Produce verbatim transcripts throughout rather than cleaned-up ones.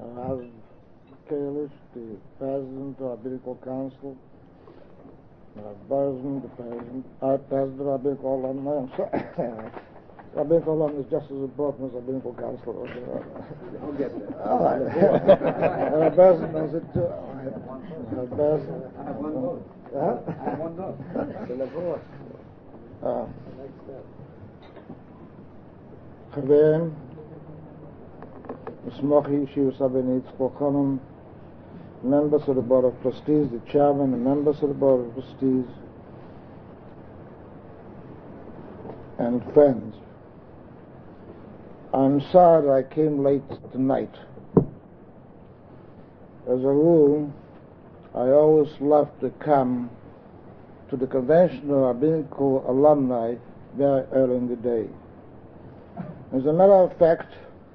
Rav Kalish, the president of Rabbinical Council, Rav Berzen, the president, our president of Rabbinical Alumni. I'm sorry. Rabbinical Alumni is just as important as Rabbinical Council. I'll get there. All right. Rav Berzen knows it too. Rav Berzen. I have one vote. Huh? I have one vote. The Lavor. Uh, Next step. Chaverim, Smochi Yeshiva Sabbaini Yitzchok Chanan, members of the Board of Trustees, the chairman and members of the Board of Trustees, and friends. I'm sorry that I came late tonight. As a rule, I always love to come to the convention of Rabbinical alumni very early in the day. As a matter of fact,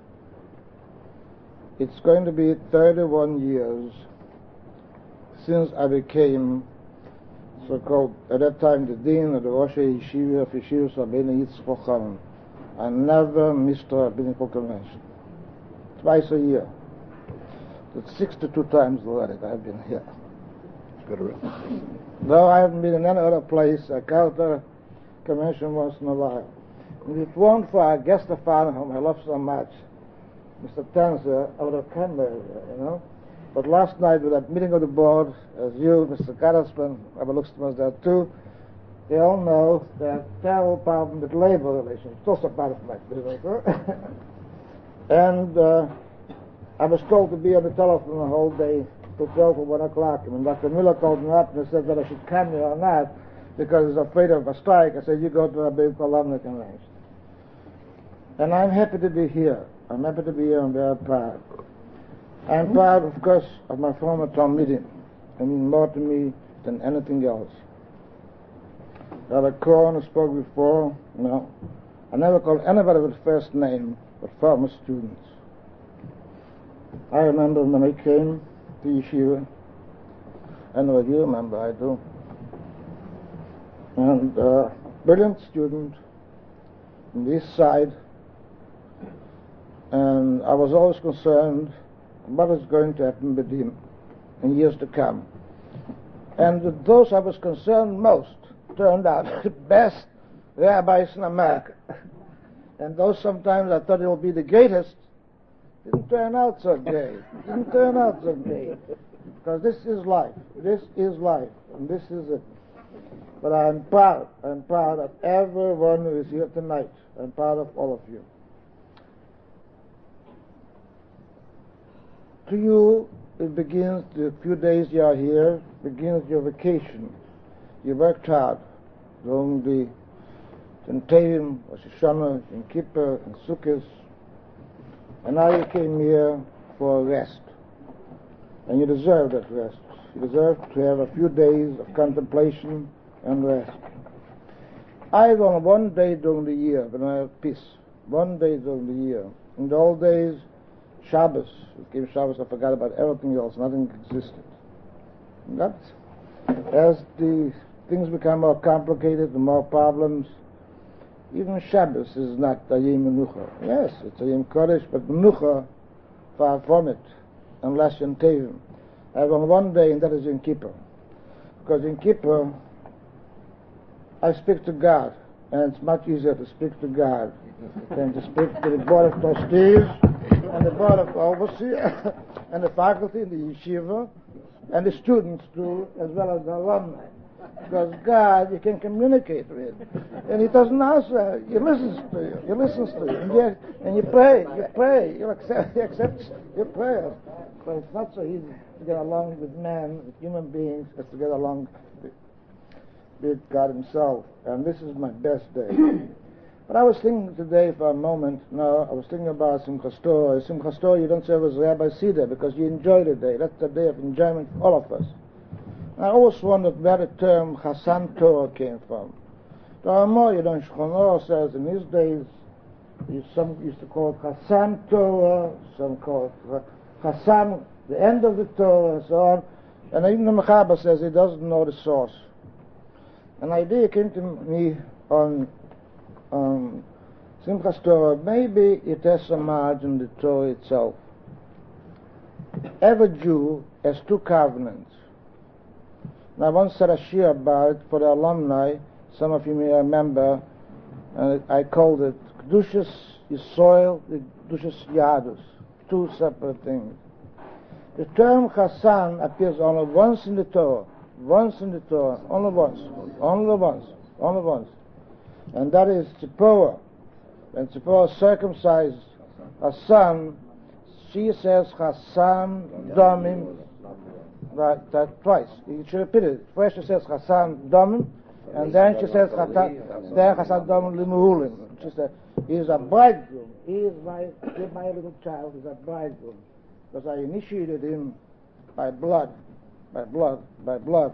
it's going to be thirty-one years since I became so-called, at that time, the Dean of the Rosh Yeshiva of Yeshiva Sabbaini Yitzchok Chanan. I never missed a rabbinical convention. Twice a year. That's sixty-two times already that I've been here. Good. Though I haven't been in any other place, I count a convention once in a while. And if it weren't for our guest of honor, whom I love so much, Mister Tenzer, I would have come there, you know. But last night, with that meeting of the board, as you, Mister Karazman, Rabbi Luxton was there too, they all know that terrible problem with labor relations. It's also part of my business. Huh? And uh, I was told to be on the telephone the whole day till twelve or one o'clock. And when Doctor Miller called me up and said that I should come here or not, because he's afraid of a strike, I said, you go to a big alumni convention. And I'm happy to be here. I'm happy to be here. I'm very proud. I'm proud, of course, of my former town meeting. I mean more to me than anything else. Rabbi Korn spoke before. No, I never call anybody with first name but former students. I remember when I came to Yeshiva. I know you remember, I do. And uh, brilliant student on the east side. And I was always concerned what is going to happen with him in years to come. And with those I was concerned most turned out the best rabbis in America. And those sometimes I thought it would be the greatest, didn't turn out so great. Didn't turn out so great. Because this is life. This is life. And this is it. But I'm proud. I'm proud of everyone who is here tonight. I'm proud of all of you. To you, it begins the few days you are here, begins your vacation. You worked hard during the Tentavim, Rosh Hashanah, Yom Kippur, and Sukkot, and now you came here for a rest. And you deserve that rest. You deserve to have a few days of contemplation and rest. I have only one day during the year when I have peace. One day during the year. In the old days, Shabbos. It came Shabbos, I forgot about everything else. Nothing existed. But as the things become more complicated and more problems, even Shabbos is not a Yom Menucha. Yes, it's a Yom Kodesh, but Menucha, far from it, unless Yom Tevim. I have only one day, and that is Yom Kippur. Because in Kippur, I speak to God, and it's much easier to speak to God than to speak to the Board of Trustees and the Board of Overseers and the faculty in the yeshiva and the students too, as well as the alumni. Because God, you can communicate with, and He doesn't answer. He listens to you. He listens to you, and you, and you pray. You pray. You accept. He accepts your prayers. But it's not so easy to get along with men, with human beings, as to get along with, with God Himself. And this is my best day. But I was thinking today for a moment. No, I was thinking about Simchas Torah. Simchas Torah, you don't serve as Rabbi Seder because you enjoy the day. That's the day of enjoyment for all of us. I always wondered where the term Chasan Torah came from. The Ramah, you know, Shulchan Aruch says in his days, some used to call it Chasan Torah, some call it Chasan, the end of the Torah, and so on. And even the Mechaber says he doesn't know the source. An idea came to me on um, Simchas Torah. Maybe it has some margin in the Torah itself. every Jew has two covenants. And I once said a shir about it for the alumni. Some of you may remember, and I called it Kedushas Yisrael, Kedushas Yadus, two separate things. The term Chassan appears only once in the Torah, once in the Torah, only once, only once, only once. And that is Tzipporah. When Tzipporah circumcised her son, she says Chassan Domim, that, that twice. She repeated it. First she says Chassan Domim, and then she says Chassan Domim Limuhulim. She said, he is a bridegroom. He is my, my little child is a bridegroom. Because I initiated him by blood, by blood, by blood,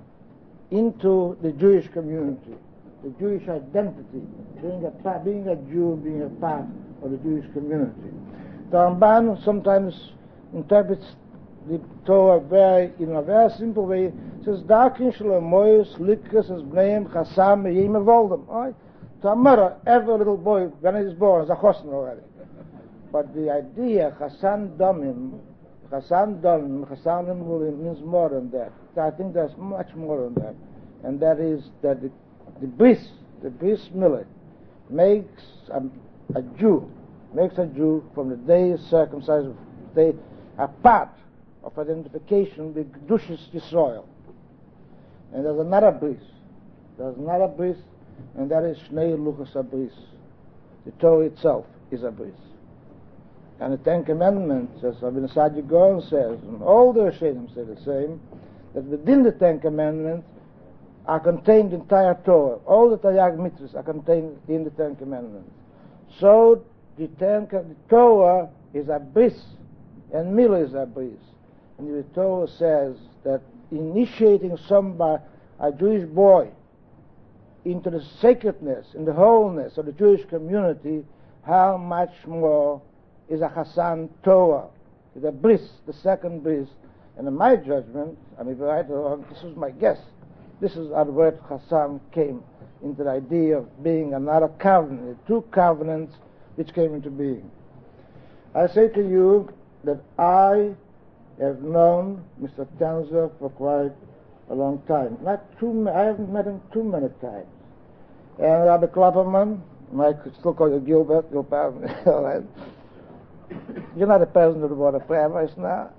into the Jewish community, the Jewish identity, being a, being a Jew, being a part of the Jewish community. The Ramban sometimes interprets the Torah very, in a very simple way. It says, Dakin shlomoyos likas as bneim chasam meyim evoldem. All right? To a mother, every little boy, when he is born, is a chosn already. But the idea, Chassan Domim, Chassan Domim, Chassan Limulim, means more than that. I think there's much more than that. And that is that the, the bris, the bris milah, makes a, a Jew, makes a Jew from the day of circumcision, day, a part of identification with Kedushas Yisrael. And there's another bris, there's another bris, and that is Shnei Luchos HaBris. The Torah itself is a bris. And the Ten Commandments, as Rabbi Saadia Gaon says, and all the Rishonim say the same, that within the Ten Commandments are contained the entire Torah. All the Taryag Mitzvahs are contained in the Ten Commandments. So the, ten, the Torah is a bris, and Milah is a bris. And the Torah says that initiating somebody, a Jewish boy, into the sacredness, in the wholeness of the Jewish community, how much more is a Chassan Torah, is a bris, the second bris. And in my judgment, I mean, right or wrong, this is my guess, this is how the word Chassan came into the idea of being another covenant, two covenants which came into being. I say to you that I have known Mister Tanzer for quite a long time. Not too ma- I haven't met him too many times. And Rabbi Klapperman, I could still call you Gilbert, Gilbert, all right. You're not a president of the Board of Prayer now.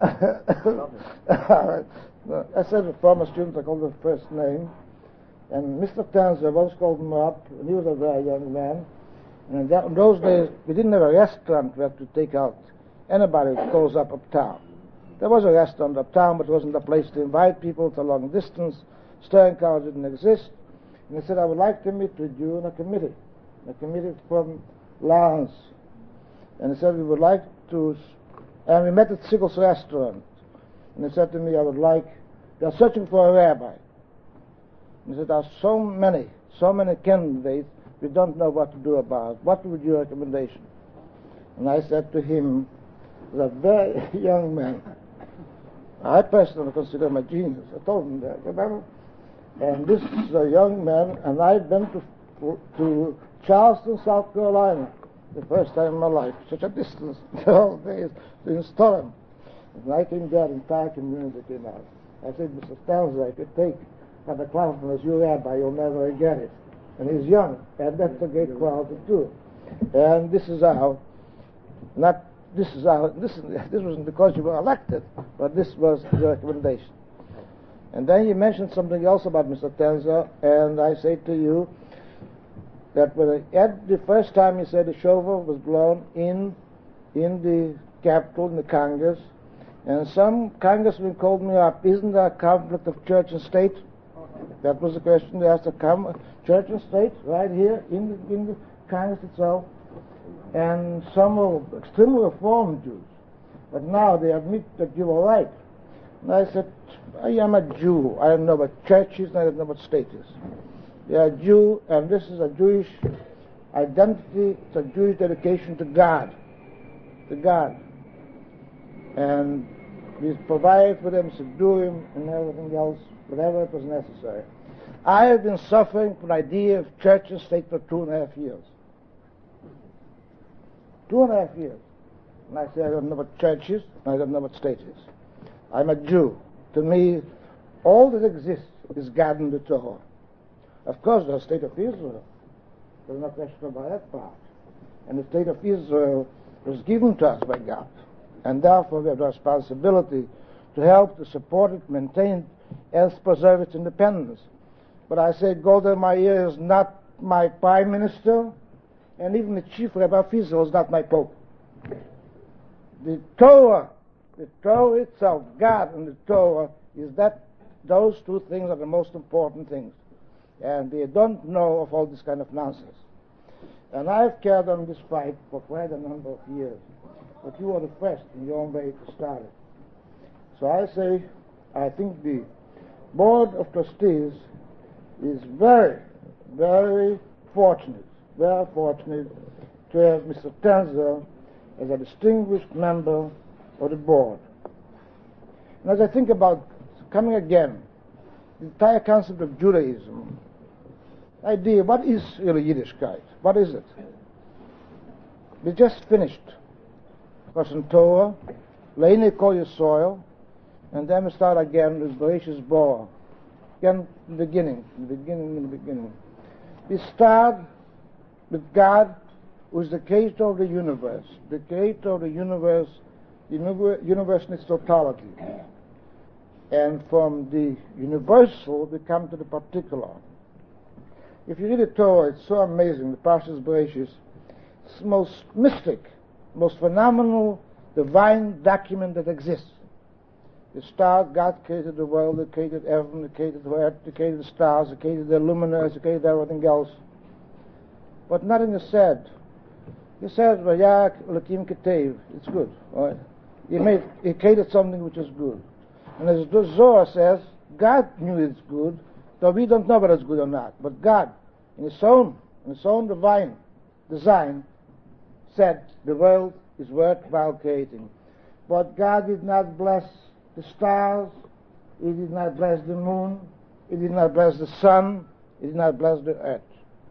No, I said to former students, I called him the first name. And Mister Tanzer once called him up, and he was a very young man. And in, that, in those days, we didn't have a restaurant where to take out anybody who calls up uptown. There was a restaurant uptown, but it wasn't a place to invite people to a long distance. Stirring cars didn't exist. And he said, I would like to meet with you in a committee, a committee from Lawrence. And he said, we would like to, and we met at Sigel's restaurant. And he said to me, I would like, they're searching for a rabbi. And he said, there are so many, so many candidates, we don't know what to do about it. What would your recommendation? And I said to him, he's a very young man. I personally consider him a genius. I told him that, remember? And this is a young man, and I've been to, to Charleston, South Carolina, the first time in my life, such a distance, the whole days, to install him. And I came there, the entire community came out. I said, Mister Stanza, I could take Father Clapperman as your rabbi, you'll never get it. And he's young, and that's a great quality too. And this is how, not, this is how, this, this wasn't because you were elected, but this was the recommendation. And then you mentioned something else about Mister Tanzer, and I say to you that when I, at the first time you said the shofar was blown in in the Capitol, in the Congress, and some congressman called me up, isn't there a conflict of church and state? That was the question they asked, a com- church and state, right here in the, in the Congress itself. And some were extremely reformed Jews, but now they admit that you were right. And I said, I am a Jew. I don't know what church is, I don't know what state is. They are a Jew, and this is a Jewish identity, it's a Jewish dedication to God, to God. And we provide for them, subdue him, and everything else, whatever it was necessary. I have been suffering from the idea of church and state for two and a half years. Two and a half years. And I say I don't know what church is, and I don't know what state is. I'm a Jew. To me, all that exists is God in the Torah. Of course, the state of Israel. There's no question about that part. And the state of Israel was given to us by God. And therefore we have the responsibility to help to support it, maintain it, and preserve its independence. But I say Golda Meir is not my prime minister, and even the chief rabbi of Israel is not my pope. The Torah, the Torah itself, God and the Torah, is that those two things are the most important things. And they don't know of all this kind of nonsense. And I've carried on this fight for quite a number of years. But you are the first in your own way to start it. So I say, I think the Board of Trustees is very, very fortunate, very fortunate to have Mister Tenzer as a distinguished member of the board. And as I think about coming again, the entire concept of Judaism, idea, what is really Yiddishkeit? What is it? We just finished Lashon Torah, Leini Kol Yisrael, and then we start again with Bereshis Bara. Again, the beginning, the beginning, in the beginning. We start with God, who is the creator of the universe, the creator of the universe, the universe in its totality. And from the universal, we come to the particular. If you read the Torah, it's so amazing, the Parshas Bereshis. It's the most mystic, most phenomenal, divine document that exists. The start, God created the world, He created heaven, He created the earth, He created the stars, He created the luminaries, He created everything else. But nothing is said. He says, Vayak Elokim Ketev, it's good. All right? He made, He created something which is good. And as the Zohar says, God knew it's good, though we don't know whether it's good or not. But God, in His own, in His own divine design, said the world is worthwhile creating. But God did not bless the stars, He did not bless the moon, He did not bless the sun, He did not bless the earth.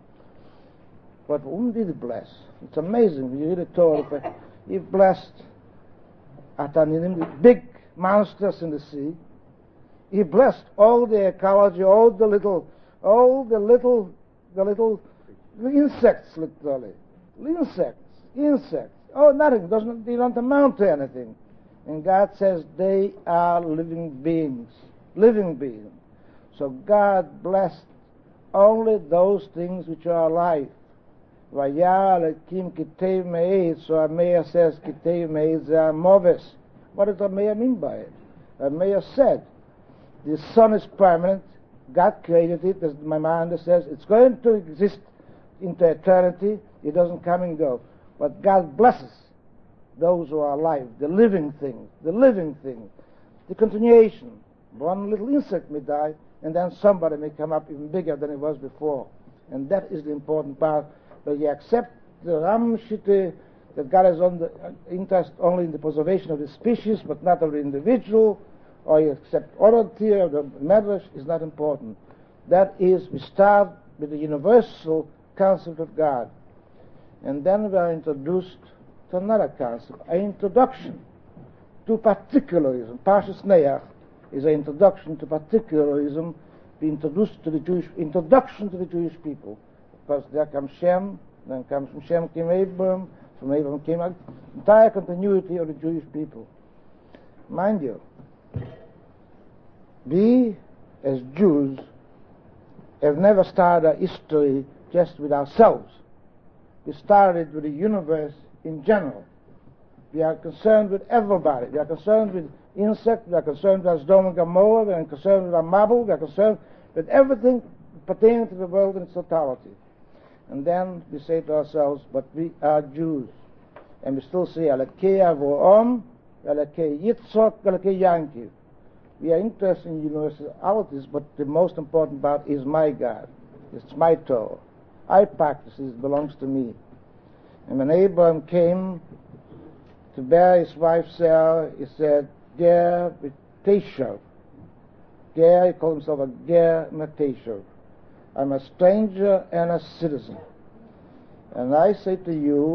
But whom did He bless? It's amazing. When you read the Torah, He blessed Ataninim, the big monsters in the sea. He blessed all the ecology, all the little, all the little, the little the insects, literally. Insects, insects. Oh, nothing. Doesn't, they don't amount to anything. And God says they are living beings, living beings. So God blessed only those things which are alive. Vayar Elokim Ketev Me'ed, so Ameya says Ketev Me'ed Moves. What does Ameya mean by it? Ameya said, the sun is permanent, God created it, as my mind says, it's going to exist into eternity, it doesn't come and go. But God blesses those who are alive, the living things, the living things, the continuation. One little insect may die, and then somebody may come up even bigger than it was before. And that is the important part, that you accept the Ram Shitte, that God has on the interest only in the preservation of the species, but not of the individual, or you accept other theory of the Medrash, is not important. That is, we start with the universal concept of God. And then we are introduced to another concept, an introduction to particularism. Parshas Neach is an introduction to particularism, be introduced to the Jewish, introduction to the Jewish people. Because there comes Shem, then comes from Shem came Abraham, from Abraham came the entire continuity of the Jewish people. Mind you, we as Jews have never started our history just with ourselves. We started with the universe in general. We are concerned with everybody. We are concerned with insects, we are concerned with Sodom and Gomorrah, we are concerned with Amabel, we are concerned with everything pertaining to the world in its totality. And then we say to ourselves, but we are Jews. And we still say, Elokei Avraham, Elokei Yitzchak, Elokei Yankiv. We are interested in universalities, but the most important part is my God. It's my Torah. I practice it, it belongs to me. And when Abraham came to bear his wife Sarah, he said, Ger B'Teshav. Ger, he called himself a Ger B'Teshav. I'm a stranger and a citizen. And I say to you,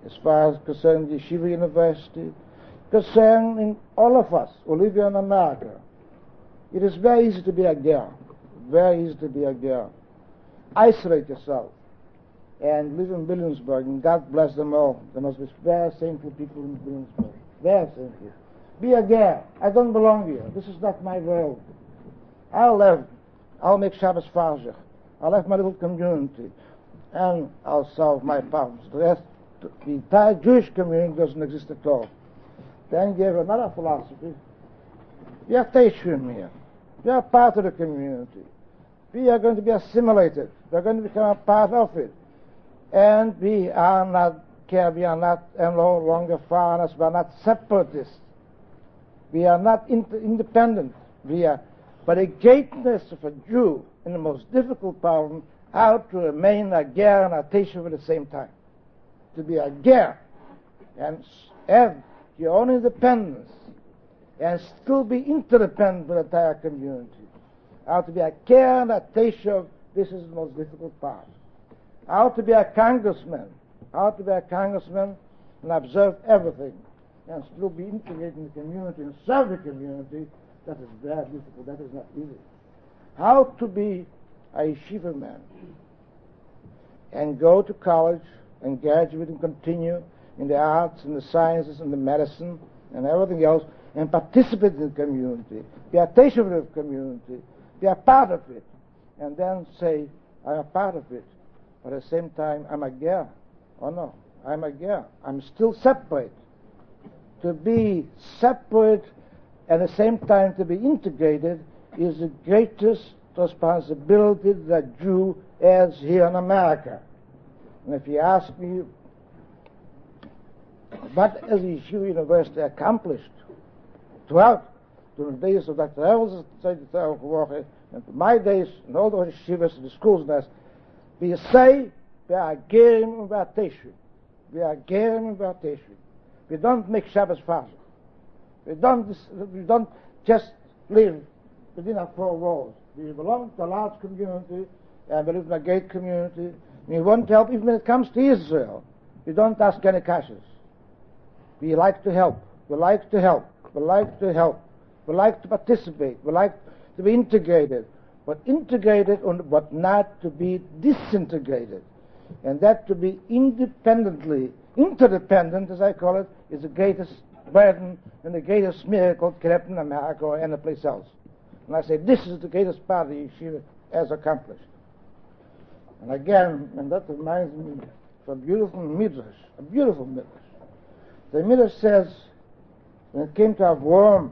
as far as concerning the Yeshiva University, concerning all of us who live here in America. It is very easy to be a girl, very easy to be a girl. Isolate yourself and live in Williamsburg, and God bless them all. There must be very sinful people in Williamsburg, very sinful. Be a girl. I don't belong here. This is not my world. I'll live. I'll make Shabbos Farshach. I'll have my little community, and I'll solve my problems. The rest, the entire Jewish community doesn't exist at all. Then you have another philosophy. We are Teishrim here. We are part of the community. We are going to be assimilated. We are going to become a part of it. And we are not, we are not no longer foreigners. We are not separatists. We are not inter- independent. We are, but the greatness of a Jew in the most difficult problem, how to remain a ger and a teishuv at the same time. To be a ger and have your own independence and still be interdependent with the entire community. How to be a ger and a teishuv, this is the most difficult part. How to be a congressman, how to be a congressman and observe everything and still be integrated in the community and serve the community, that is very difficult, that is not easy. How to be a yeshiva man and go to college and graduate and continue in the arts and the sciences and the medicine and everything else and participate in the community, be a teishuv of the community, be a part of it, and then say, I'm a part of it, but at the same time, I'm a ger. Oh no, I'm a ger. I'm still separate. To be separate and at the same time to be integrated is the greatest responsibility that a Jew has here in America. And if you ask me, what has the Yeshiva University accomplished throughout during the days of Doctor Ellis, and my days, and all those yeshivas and the schools, and we say, we are gerim and we are teishuv. We are gerim and we are teishuv. We don't make Shabbos Farshach. We don't, we don't just live within our four walls. We belong to a large community, and we live in a great community. We want to help even when it comes to Israel. We don't ask any kashas. We like to help. We like to help. We like to help. We like to participate. We like to be integrated. But integrated, but not to be disintegrated. And that to be independently, interdependent, as I call it, is the greatest burden and the greatest miracle that can happen in America or any place else. And I say, this is the greatest part the yeshiva has accomplished. And again, and that reminds me of a beautiful midrash, a beautiful midrash. The midrash says, when it came to Avram,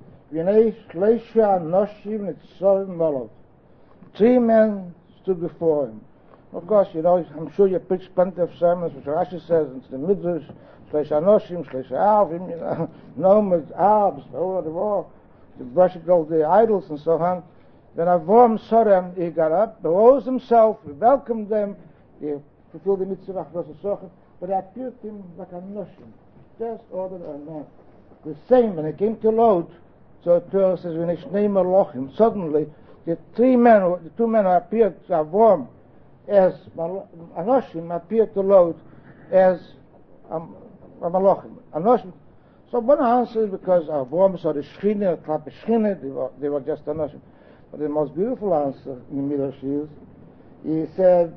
three men stood before him. Of course, you know, I'm sure you preached plenty of sermons, which Rashi says, it's the midrash, Shleisha Anoshim, Shleisha Avim, you know, nomads, Arabs, all over the war, to worship all the idols and so on. When Avram saw them, he got up, rose himself, he welcomed them, he fulfilled the mitzvah of Rosh but he appeared to him like a Noshim, just ordinary man. The same, when he came to Lot, so the Torah says, when Ishnei Malochim, suddenly, the three men, the two men who appeared to Avram as Anoshim appeared to Lot as um, Malochim. Anoshim. So one answer is because Avram saw the Shechina, the Shechina, they were, they were just Anoshim. But the most beautiful answer in the Midrash is, he said,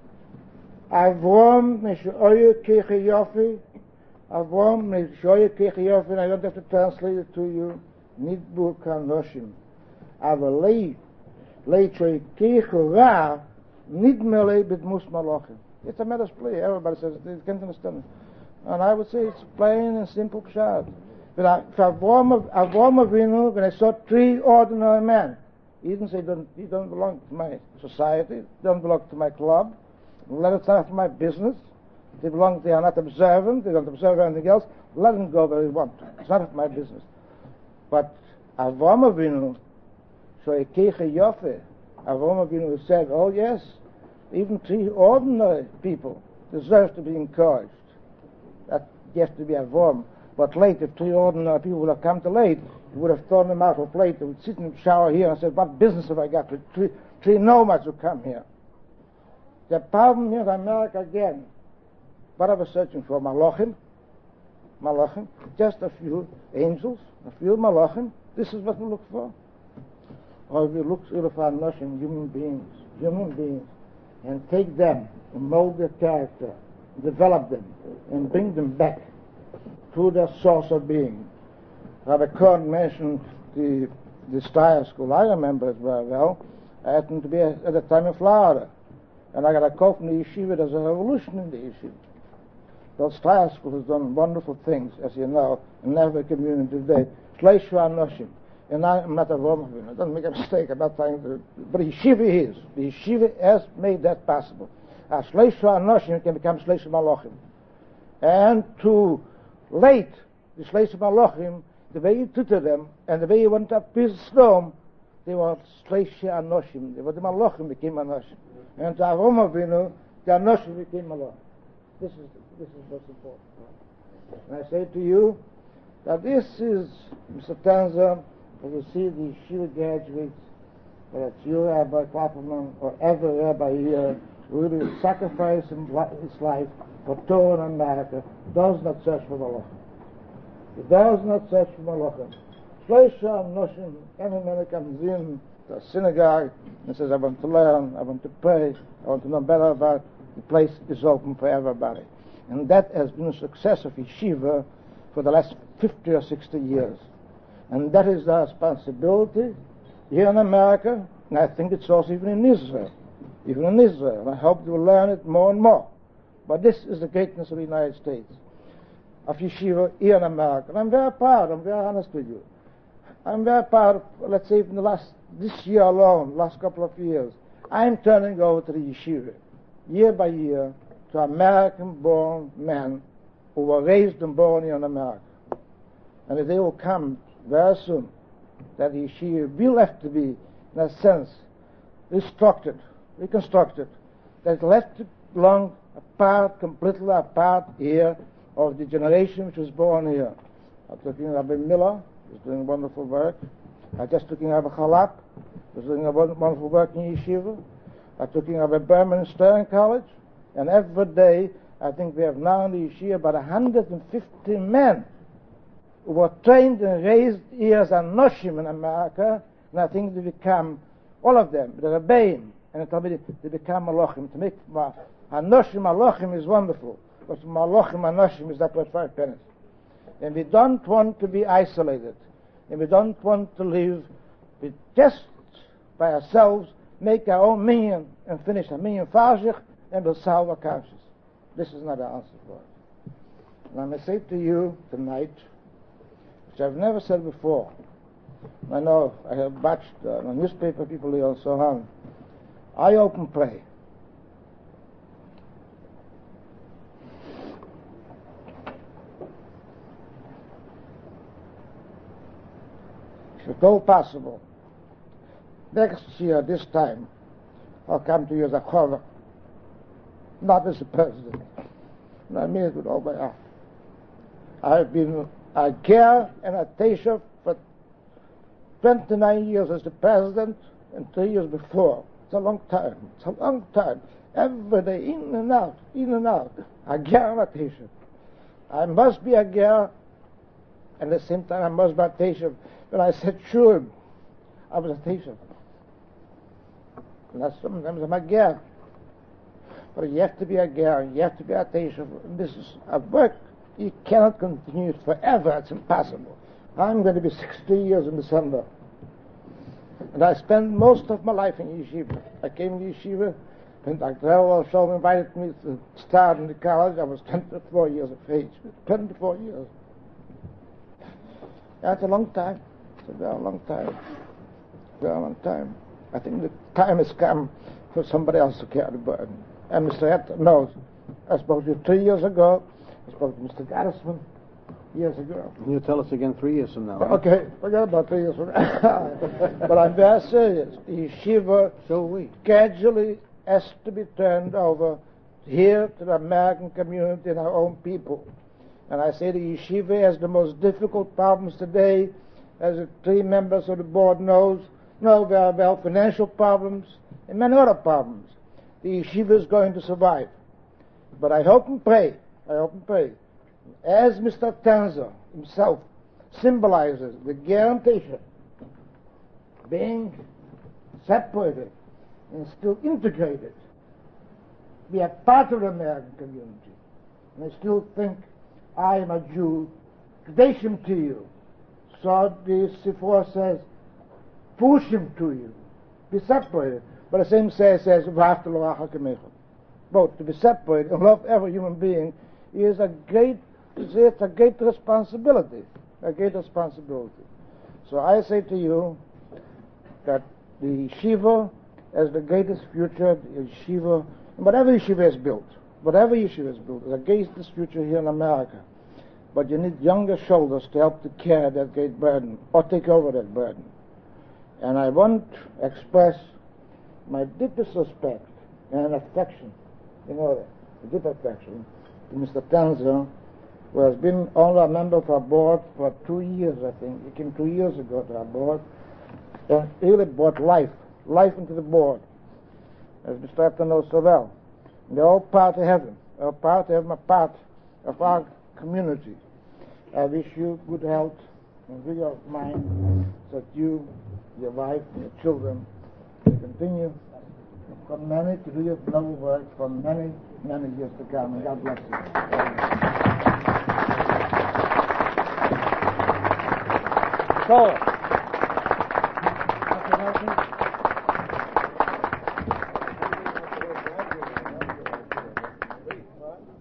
Avram Meshoyu Keche Yofi, Avram Meshoyu Keche Yofi, and I don't have to translate it to you, Nidbu Kanoshim. Avalei Leitrei Keche Ra, Nidmele Bidmus Malachim. It's a Midrash play. Everybody says they can't understand it. And I would say it's plain and simple pshat. But I, for Avram Avinu, when I saw three ordinary men, he didn't say, don't, he don't belong to my society, don't belong to my club, let it not for my business. They belong, they are not observant, they don't observe anything else, let them go where they want to. It's none of my business. But Avram Avinu, so a Keche Yofe, Avram Avinu said, oh yes, even three ordinary people deserve to be encouraged. That has to be Avram. But late, if three ordinary people would have come too late, he would have thrown them out of late. They would sit in the shower here and said, what business have I got with three, three nomads who come here? The problem here in America again What are we searching for? Malachim? Malachim? Just a few angels, a few malachim. This is what we look for. Or we look for noshim, human beings, human beings, and take them and mold their character, develop them, and bring them back to their source of being. Rabbi Cohen mentioned the the Steyer School. I remember it very well. I happened to be at the time in Florida, and I got a call from the yeshiva. There's a revolution in the yeshiva. The Steyer School has done wonderful things, as you know, in every community today. Shleishu Anoshim. And I, I'm not a Roman. Don't make a mistake. I'm not trying to. But the yeshiva is. The yeshiva has made that possible. As Shleishu Anoshim can become Shleishu Malachim. And to late the Shleishu Malachim, the way you tutored them, and the way you went up Peace Storm, they were Shleishu Anoshim. They were the Malachim became Anoshim. And to Avram Avinu, the Anoshim became Malachim. This is this is what's important. And I say to you that this is, Mister Tanzer, as you see the yeshiva graduates, whether it's you, Rabbi Klapperman, or every rabbi here, really sacrifice his life for Torah in America, does not search for Malachim. He does not search for Malachim. Shleisha Noshim, any man comes in to a synagogue and says, I want to learn, I want to pray, I want to know better about it, the place is open for everybody. And that has been a success of yeshiva for the last fifty or sixty years. And that is our responsibility here in America, and I think it's also even in Israel. Even in Israel. And I hope we'll learn it more and more. But this is the greatness of the United States, of yeshiva here in America. And I'm very proud, I'm very honest with you. I'm very proud of, let's say, in the last, this year alone, last couple of years, I'm turning over to the yeshiva, year by year, to American-born men who were raised and born here in America. And they will come very soon, that the yeshiva will have to be, in a sense, restructured, reconstructed, that it'll have to belong apart, completely apart here of the generation which was born here. I'm talking Rabbi Miller, who's doing wonderful work. I'm just talking Rabbi Chalap, who's doing a wonderful work in yeshiva. I'm talking Rabbi Berman in Stern College. And every day, I think we have now in the yeshiva about one hundred fifty men who were trained and raised here as Anoshim in America, and I think they become, all of them, the Rebbeim, and it'll be, they become Malachim. To make Anoshim Malachim is wonderful, but Malachim Anoshim is not worth five pennies. And we don't want to be isolated, and we don't want to live with just by ourselves, make our own minyan and finish a minyan farshich, and we'll solve our conscience. This is not the answer for it. And I may say to you tonight, which I've never said before. I know I have watched uh, the newspaper people here and so on. I open pray. If at all possible, next year, this time, I'll come to you as a chover, not as a president. And I mean it with all my heart. I've been a ger and a teisha for twenty-nine years as the president and three years before. It's a long time. It's a long time. Every day, in and out, in and out. A ger and a teisha. I must be a ger, and at the same time I must be a teisha. When I said sure, I was a teisha. And that's sometimes I'm a ger. But you have to be a ger, you have to be a teisha. This is a work. You cannot continue it forever. It's impossible. I'm going to be sixty years in December. And I spent most of my life in yeshiva. I came to yeshiva, and Doctor Elwell Shulman invited me to start in the college. I was twenty-four years of age. twenty-four years. That's a long time. It's a very long time. Very long time. I think the time has come for somebody else to carry the burden. And Mister Etter knows. I spoke to you three years ago. I spoke to Mister Gaddisman years ago. You'll tell us again three years from now. Right? Okay, forget about three years from now. But I'm very serious. The yeshiva so we. gradually has to be turned over here to the American community and our own people. And I say the yeshiva has the most difficult problems today, as the three members of the board knows. No, there are well financial problems and many other problems. The yeshiva is going to survive. But I hope and pray I hope and pray. As Mister Tanzer himself symbolizes the guaranteetion, being separated and still integrated, be a part of the American community. And I still think I am a Jew, Kadeshim to you. So the Sephora says, Pushim to you. Be separated. But the same says, says, both to be separated and love every human being is a great, it's a great responsibility. A great responsibility. So I say to you that the yeshiva has the greatest future, the yeshiva, whatever yeshiva is built, whatever yeshiva is built, is the greatest future here in America. But you need younger shoulders to help to carry that great burden, or take over that burden. And I want to express my deepest respect and affection, you know, the deep affection to Mister Tanzer, who has been only a member of our board for two years, I think. He came two years ago to our board, and he really brought life, life into the board, as Mister Epton knows so well. And they're all part of heaven. They're all part of heaven, a part of our community. I wish you good health and vigor of mind, so that you, your wife, and your children will continue for many to do your noble work for many, many years to come. And God bless you. So,